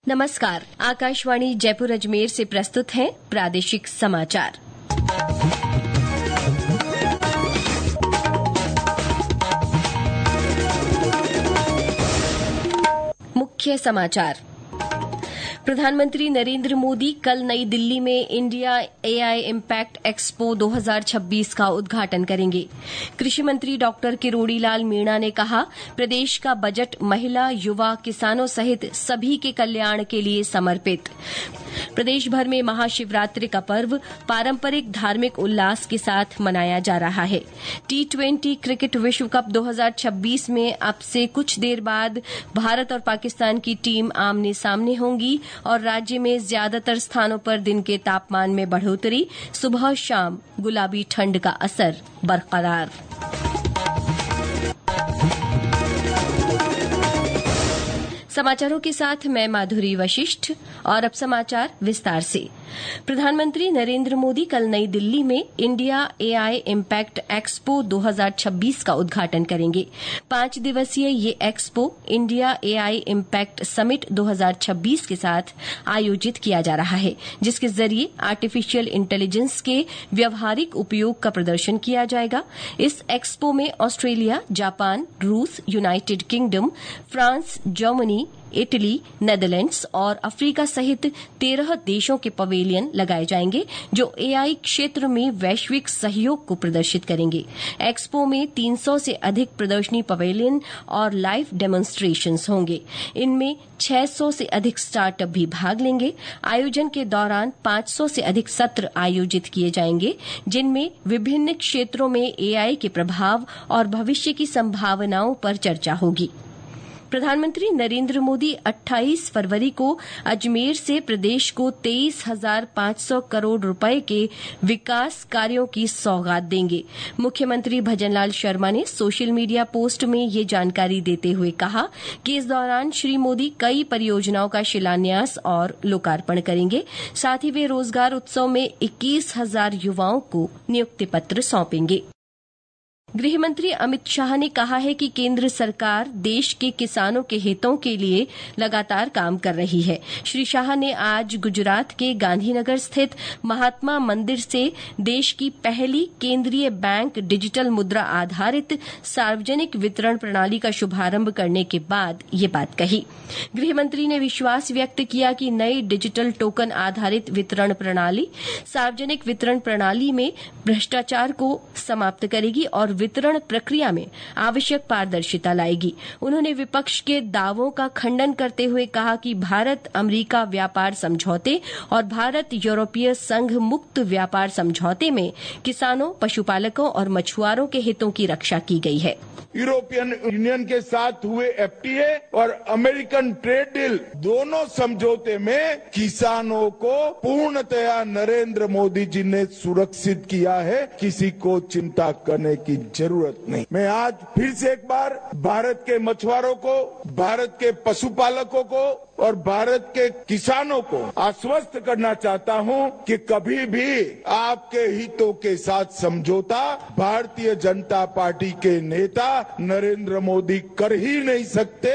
नमस्कार, आकाशवाणी जयपुर अजमेर से प्रस्तुत हैं प्रादेशिक समाचार। मुख्य समाचार। प्रधानमंत्री नरेंद्र मोदी कल नई दिल्ली में इंडिया एआई इम्पैक्ट एक्सपो 2026 का उद्घाटन करेंगे। कृषि मंत्री डॉक्टर किरोड़ी लाल मीणा ने कहा, प्रदेश का बजट महिला, युवा, किसानों सहित सभी के कल्याण के लिए समर्पित। प्रदेश भर में महाशिवरात्रि का पर्व पारंपरिक धार्मिक उल्लास के साथ मनाया जा रहा है। T20 क्रिकेट विश्व कप 2026 में अब से कुछ देर बाद भारत और पाकिस्तान की टीम आमने सामने होंगी और राज्य में ज्यादातर स्थानों पर दिन के तापमान में बढ़ोतरी, सुबह शाम गुलाबी ठंड का असर बरकरार। समाचारों के साथ मैं माधुरी वशिष्ठ और अब समाचार विस्तार से। प्रधानमंत्री नरेंद्र मोदी कल नई दिल्ली में इंडिया एआई इम्पैक्ट एक्सपो 2026 का उद्घाटन करेंगे। 5 दिवसीय ये expo India AI impact summit 2026 के साथ आयोजित किया जा रहा है, जिसके जरिए आर्टिफिशियल इंटेलिजेंस के व्यावहारिक उपयोग का प्रदर्शन किया जाएगा। इस एक्सपो में ऑस्ट्रेलिया, जापान, रूस, United Kingdom, France, Germany, Italy, Netherlands और अफ्रीका सहित 13 देशों के पवेलियन लगाए जाएंगे, जो एआई क्षेत्र में वैश्विक सहयोग को प्रदर्शित करेंगे। एक्सपो में 300 से अधिक प्रदर्शनी पवेलियन और लाइव डेमोन्स्ट्रेशंस होंगे। इनमें 600 से अधिक स्टार्टअप भी भाग लेंगे। आयोजन के दौरान 500 से अधिक सत्र आयोजित किए जाएंगे, जिनमें विभिन्न क्षेत्रों में एआई के प्रभाव और भविष्य की संभावनाओं पर चर्चा होगी। प्रधानमंत्री नरेंद्र मोदी 28 फरवरी को अजमेर से प्रदेश को 23,500 करोड़ रुपए के विकास कार्यों की सौगात देंगे। मुख्यमंत्री भजनलाल शर्मा ने सोशल मीडिया पोस्ट में ये जानकारी देते हुए कहा कि इस दौरान श्री मोदी कई परियोजनाओं का शिलान्यास और लोकार्पण करेंगे। साथ ही वे रोजगार उत्सव में 21,000 युवाओं को नियुक्ति पत्र सौंपेंगे। गृहमंत्री अमित शाह ने कहा है कि केंद्र सरकार देश के किसानों के हितों के लिए लगातार काम कर रही है। श्री शाह ने आज गुजरात के गांधीनगर स्थित महात्मा मंदिर से देश की पहली केंद्रीय बैंक डिजिटल मुद्रा आधारित सार्वजनिक वितरण प्रणाली का शुभारंभ करने के बाद ये बात कही। गृहमंत्री ने विश्वास व्यक्त किया कि नई डिजिटल टोकन आधारित वितरण प्रणाली सार्वजनिक वितरण प्रणाली में भ्रष्टाचार को समाप्त करेगी और वितरण प्रक्रिया में आवश्यक पारदर्शिता लाएगी। उन्होंने विपक्ष के दावों का खंडन करते हुए कहा कि भारत अमेरिका व्यापार समझौते और भारत यूरोपीय संघ मुक्त व्यापार समझौते में किसानों, पशुपालकों और मछुआरों के हितों की रक्षा की गई है। यूरोपियन यूनियन के साथ हुए एफटीए और अमेरिकन ट्रेड डील दोनों समझौते में किसानों को पूर्णतया नरेंद्र मोदी जी ने सुरक्षित किया है। किसी को चिंता करने की जरूरत नहीं। मैं आज फिर से एक बार भारत के मछुआरों को, भारत के पशुपालकों को और भारत के किसानों को आश्वस्त करना चाहता हूं कि कभी भी आपके हितों के साथ समझौता भारतीय जनता पार्टी के नेता नरेंद्र मोदी कर ही नहीं सकते।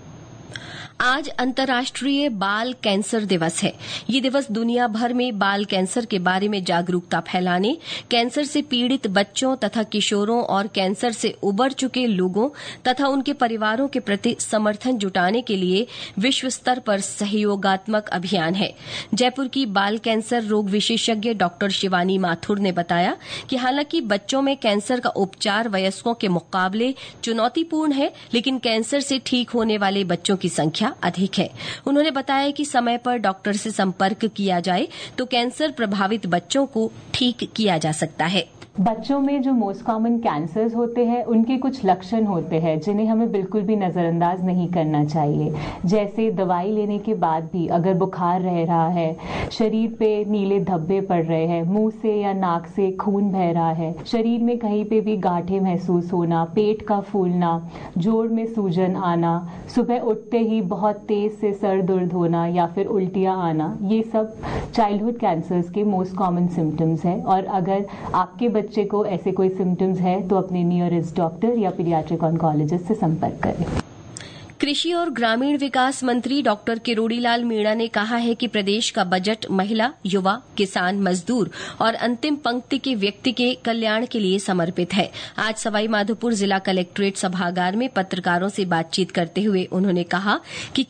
आज अंतर्राष्ट्रीय बाल कैंसर दिवस है। ये दिवस दुनिया भर में बाल कैंसर के बारे में जागरूकता फैलाने, कैंसर से पीड़ित बच्चों तथा किशोरों और कैंसर से उबर चुके लोगों तथा उनके परिवारों के प्रति समर्थन जुटाने के लिए विश्व स्तर पर सहयोगात्मक अभियान है। जयपुर की बाल कैंसर रोग विशेषज्ञ डॉक्टर शिवानी माथुर ने बताया कि हालांकि बच्चों में कैंसर का उपचार वयस्कों के मुकाबले चुनौतीपूर्ण है, लेकिन कैंसर से ठीक होने वाले बच्चों की संख्या अधिक है। उन्होंने बताया कि समय पर डॉक्टर से संपर्क किया जाए तो कैंसर प्रभावित बच्चों को ठीक किया जा सकता है। बच्चों में जो मोस्ट कॉमन कैंसर्स होते हैं उनके कुछ लक्षण होते हैं जिन्हें हमें बिल्कुल भी नजरअंदाज नहीं करना चाहिए। जैसे दवाई लेने के बाद भी अगर बुखार रह रहा है, शरीर पे नीले धब्बे पड़ रहे हैं, मुंह से या नाक से खून बह रहा है, शरीर में कहीं पे भी गांठें महसूस होना, पेट का फूलना, जोड़ में सूजन आना, सुबह उठते ही बहुत तेज से सर दर्द होना या फिर उल्टियां आना, ये सब चाइल्डहुड कैंसर्स के मोस्ट कॉमन सिम्टम्स है। और अगर आपके बच्चे को ऐसे कोई सिम्टम्स है तो अपने नियरेस्ट डॉक्टर या पीडियाट्रिक ऑन्कोलॉजिस्ट से संपर्क करें। कृषि और ग्रामीण विकास मंत्री डॉक्टर किरोड़ीलाल मीणा ने कहा है कि प्रदेश का बजट महिला, युवा, किसान, मजदूर और अंतिम पंक्ति के व्यक्ति के कल्याण के लिए समर्पित है। आज सवाईमाधोपुर जिला कलेक्ट्रेट सभागार में पत्रकारों से बातचीत करते हुए उन्होंने कहा कि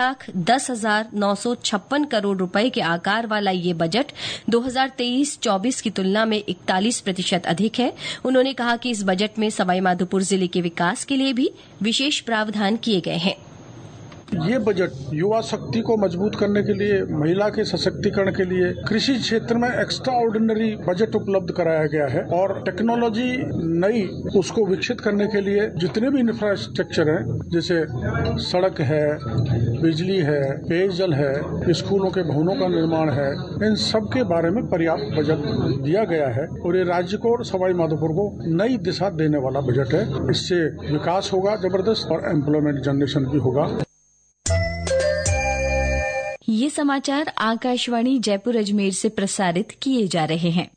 6,10,956 करोड़ रुपए के आकार वाला ये बजट 2023-24 की तुलना में 41% अधिक है। उन्होंने कहा कि इस बजट में सवाईमाधोपुर जिले के विकास के लिए भी विशेष प्रावधान किए गए हैं। ये बजट युवा शक्ति को मजबूत करने के लिए, महिला के सशक्तिकरण के लिए, कृषि क्षेत्र में एक्स्ट्रा ऑर्डिनरी बजट उपलब्ध कराया गया है और टेक्नोलॉजी नई उसको विकसित करने के लिए जितने भी इंफ्रास्ट्रक्चर हैं, जैसे सड़क है, बिजली है, पेयजल है, स्कूलों के भवनों का निर्माण है, इन सब के बारे में पर्याप्त बजट दिया गया है और ये राज्य को और सवाईमाधोपुर को नई दिशा देने वाला बजट है। इससे विकास होगा जबरदस्त और एम्प्लॉयमेंट जनरेशन भी होगा। ये समाचार आकाशवाणी जयपुर अजमेर से प्रसारित किए जा रहे हैं।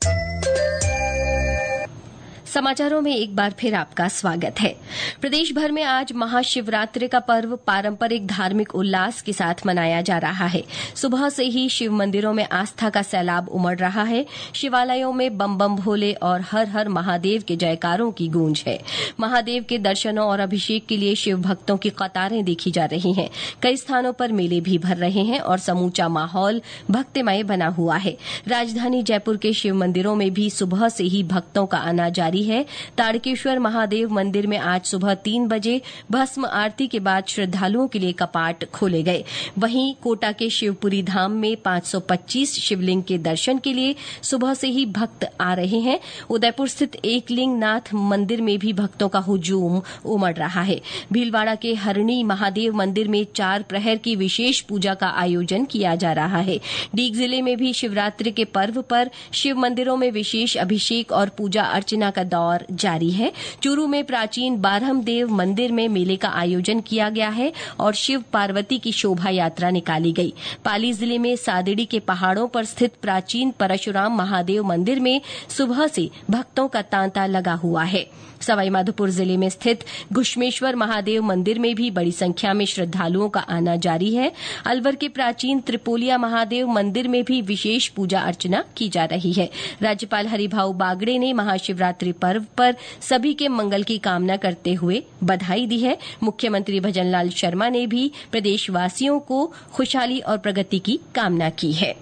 समाचारों में एक बार फिर आपका स्वागत है। प्रदेश भर में आज महाशिवरात्रि का पर्व पारंपरिक धार्मिक उल्लास के साथ मनाया जा रहा है। सुबह से ही शिव मंदिरों में आस्था का सैलाब उमड़ रहा है। शिवालयों में बम बम भोले और हर हर महादेव के जयकारों की गूंज है। महादेव के दर्शनों और अभिषेक के लिए शिव भक्तों की कतारें देखी जा रही हैं। कई स्थानों पर मेले भी भर रहे हैं और समूचा माहौल भक्तिमय बना हुआ है। राजधानी जयपुर के शिव मंदिरों में भी सुबह से ही भक्तों का आना जारी है। ताड़केश्वर महादेव मंदिर में आज सुबह 3 बजे भस्म आरती के बाद श्रद्धालुओं के लिए कपाट खोले गए। वहीं कोटा के शिवपुरी धाम में 525 शिवलिंग के दर्शन के लिए सुबह से ही भक्त आ रहे हैं। उदयपुर स्थित एकलिंग नाथ मंदिर में भी भक्तों का हुजूम उमड़ रहा है। भीलवाड़ा के हरणी महादेव मंदिर में 4 प्रहर की विशेष पूजा का आयोजन किया जा रहा है। डीग जिले में भी शिवरात्रि के पर्व पर शिव मंदिरों में विशेष अभिषेक और पूजा अर्चना का दौर जारी है। चूरू में प्राचीन बारहमदेव मंदिर में मेले का आयोजन किया गया है और शिव पार्वती की शोभा यात्रा निकाली गई। पाली जिले में सादिड़ी के पहाड़ों पर स्थित प्राचीन परशुराम महादेव मंदिर में सुबह से भक्तों का तांता लगा हुआ है। सवाईमाधोपुर जिले में स्थित घुश्मेश्वर महादेव मंदिर में भी बड़ी संख्या में श्रद्धालुओं का आना जारी है। अलवर के प्राचीन त्रिपोलिया महादेव मंदिर में भी विशेष पूजा अर्चना की जा रही है। राज्यपाल हरिभाऊ बागड़े ने महाशिवरात्रि पर्व पर सभी के मंगल की कामना करते हुए बधाई दी है। मुख्यमंत्री भजनलाल शर्मा ने भी प्रदेशवासियों को खुशहाली और प्रगति की कामना की है।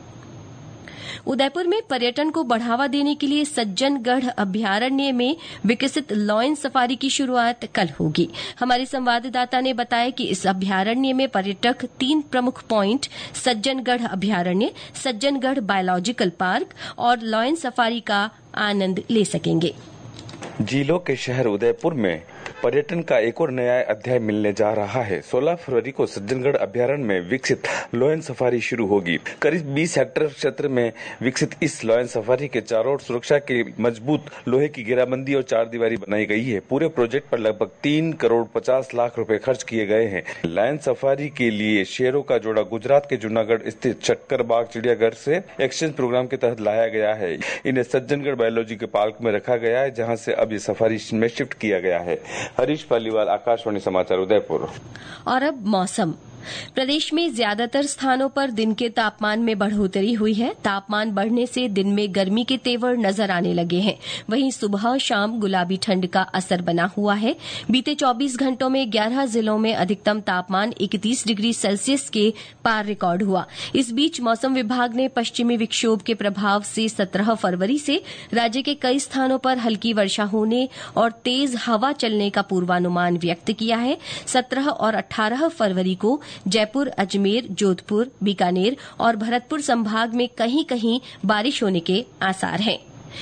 उदयपुर में पर्यटन को बढ़ावा देने के लिए सज्जनगढ़ अभ्यारण्य में विकसित लॉयन सफारी की शुरुआत कल होगी। हमारे संवाददाता ने बताया कि इस अभ्यारण्य में पर्यटक 3 प्रमुख पॉइंट सज्जनगढ़ अभ्यारण्य, सज्जनगढ़ बायोलॉजिकल पार्क और लॉयन सफारी का आनंद ले सकेंगे। झीलों के शहर उदयपुर में पर्यटन का एक और नया अध्याय मिलने जा रहा है। 16 फरवरी को सज्जनगढ़ अभ्यारण्य में विकसित लॉयन सफारी शुरू होगी। करीब 20 हेक्टेयर क्षेत्र में विकसित इस लॉयन सफारी के चारों ओर सुरक्षा के मजबूत लोहे की घेराबंदी और 4 दीवारी बनाई गई है। पूरे प्रोजेक्ट पर लगभग 3 करोड़ 50 लाख रुपए खर्च किए गए हैं। लॉयन सफारी के लिए शेरों का जोड़ा गुजरात के जूनागढ़ स्थित शक्करबाग चिड़ियाघर से एक्सचेंज प्रोग्राम के तहत लाया गया है। इन्हें सज्जनगढ़ बायोलॉजिकल पार्क में रखा गया है, जहाँ से अब ये सफारी में शिफ्ट किया गया है। हरीश पालीवाल, आकाशवाणी समाचार, उदयपुर। और अब मौसम। प्रदेश में ज्यादातर स्थानों पर दिन के तापमान में बढ़ोतरी हुई है। तापमान बढ़ने से दिन में गर्मी के तेवर नजर आने लगे हैं। वहीं सुबह शाम गुलाबी ठंड का असर बना हुआ है। बीते 24 घंटों में 11 जिलों में अधिकतम तापमान 31 डिग्री सेल्सियस के पार रिकॉर्ड हुआ। इस बीच मौसम विभाग ने पश्चिमी विक्षोभ के प्रभाव से 17 फरवरी से राज्य के कई स्थानों पर हल्की वर्षा होने और तेज हवा चलने का पूर्वानुमान व्यक्त किया है। 17 और 18 फरवरी को जयपुर, अजमेर, जोधपुर, बीकानेर और भरतपुर संभाग में कहीं कहीं बारिश होने के आसार हैं।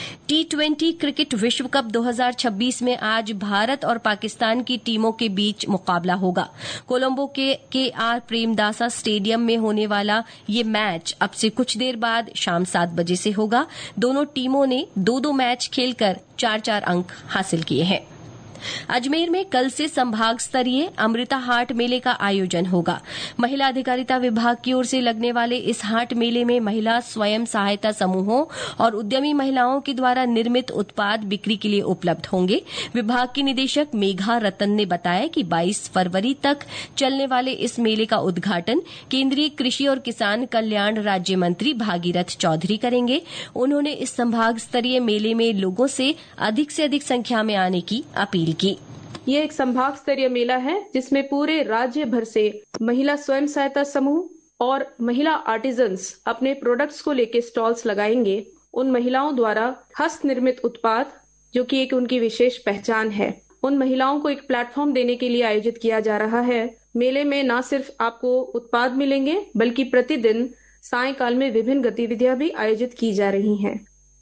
T20 क्रिकेट विश्व कप 2026 में आज भारत और पाकिस्तान की टीमों के बीच मुकाबला होगा। कोलंबो के KR प्रेमदासा स्टेडियम में होने वाला ये मैच अब से कुछ देर बाद शाम 7 बजे से होगा। दोनों टीमों ने 2-2 मैच खेलकर 4-4 अंक हासिल किए हैं। अजमेर में कल से संभाग स्तरीय अमृता हाट मेले का आयोजन होगा। महिला अधिकारिता विभाग की ओर से लगने वाले इस हाट मेले में महिला स्वयं सहायता समूहों और उद्यमी महिलाओं के द्वारा निर्मित उत्पाद बिक्री के लिए उपलब्ध होंगे। विभाग की निदेशक मेघा रतन ने बताया कि 22 फरवरी तक चलने वाले इस मेले का उद्घाटन केंद्रीय कृषि और किसान कल्याण राज्य मंत्री भागीरथ चौधरी करेंगे। उन्होंने इस संभाग स्तरीय मेले में लोगों से अधिक संख्या में आने की अपील की। ये एक संभाग स्तरीय मेला है जिसमें पूरे राज्य भर से महिला स्वयं सहायता समूह और महिला आर्टिजन्स अपने प्रोडक्ट्स को लेके स्टॉल्स लगाएंगे। उन महिलाओं द्वारा हस्त निर्मित उत्पाद, जो कि एक उनकी विशेष पहचान है, उन महिलाओं को एक प्लेटफॉर्म देने के लिए आयोजित किया जा रहा है। मेले में न सिर्फ आपको उत्पाद मिलेंगे बल्कि प्रतिदिन सायंकाल में विभिन्न गतिविधियां भी आयोजित की जा रही हैं।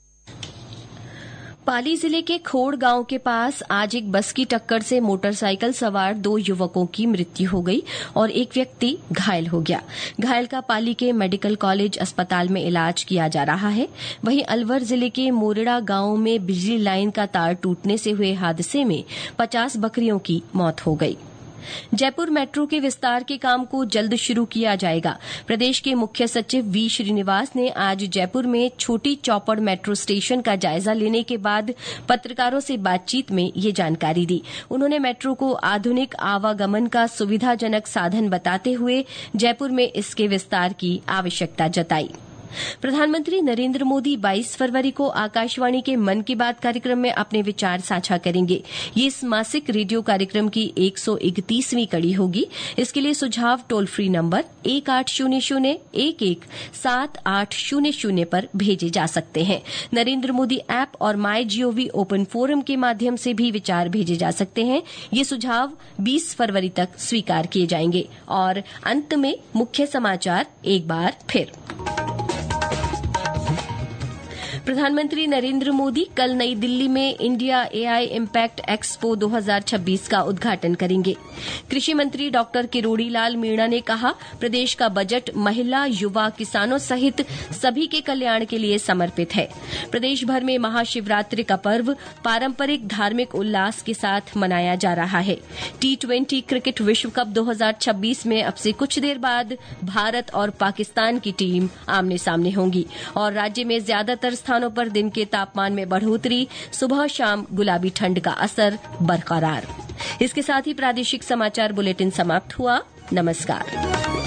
पाली जिले के खोड़ गांव के पास आज एक बस की टक्कर से मोटरसाइकिल सवार 2 युवकों की मृत्यु हो गई और एक व्यक्ति घायल हो गया। घायल का पाली के मेडिकल कॉलेज अस्पताल में इलाज किया जा रहा है। वहीं अलवर जिले के मोरड़ा गांव में बिजली लाइन का तार टूटने से हुए हादसे में 50 बकरियों की मौत हो गई। जयपुर मेट्रो के विस्तार के काम को जल्द शुरू किया जाएगा। प्रदेश के मुख्य सचिव वी श्रीनिवास ने आज जयपुर में छोटी चौपड़ मेट्रो स्टेशन का जायजा लेने के बाद पत्रकारों से बातचीत में ये जानकारी दी। उन्होंने मेट्रो को आधुनिक आवागमन का सुविधाजनक साधन बताते हुए जयपुर में इसके विस्तार की आवश्यकता जताई। प्रधानमंत्री नरेंद्र मोदी 22 फरवरी को आकाशवाणी के मन की बात कार्यक्रम में अपने विचार साझा करेंगे। ये इस मासिक रेडियो कार्यक्रम की 131वीं कड़ी होगी। इसके लिए सुझाव टोल फ्री नंबर 1800-11-7800 पर भेजे जा सकते हैं। नरेंद्र मोदी ऐप और माई जीओवी ओपन फोरम के माध्यम से भी विचार भेजे जा सकते हैं। ये सुझाव 20 फरवरी तक स्वीकार किए जाएंगे। और अंत में मुख्य समाचार एक बार फिर। प्रधानमंत्री नरेंद्र मोदी कल नई दिल्ली में इंडिया एआई इम्पैक्ट एक्सपो 2026 का उद्घाटन करेंगे। कृषि मंत्री डॉक्टर किरोड़ी लाल मीणा ने कहा, प्रदेश का बजट महिला, युवा, किसानों सहित सभी के कल्याण के लिए समर्पित है। प्रदेश भर में महाशिवरात्रि का पर्व पारंपरिक धार्मिक उल्लास के साथ मनाया जा रहा है। T20 क्रिकेट विश्व कप 2026 में अब से कुछ देर बाद भारत और पाकिस्तान की टीम आमने सामने होंगी और राज्य में ज्यादातर स्थानों पर दिन के तापमान में बढ़ोतरी, सुबह शाम गुलाबी ठंड का असर बरकरार। इसके साथ ही प्रादेशिक समाचार बुलेटिन समाप्त हुआ। नमस्कार।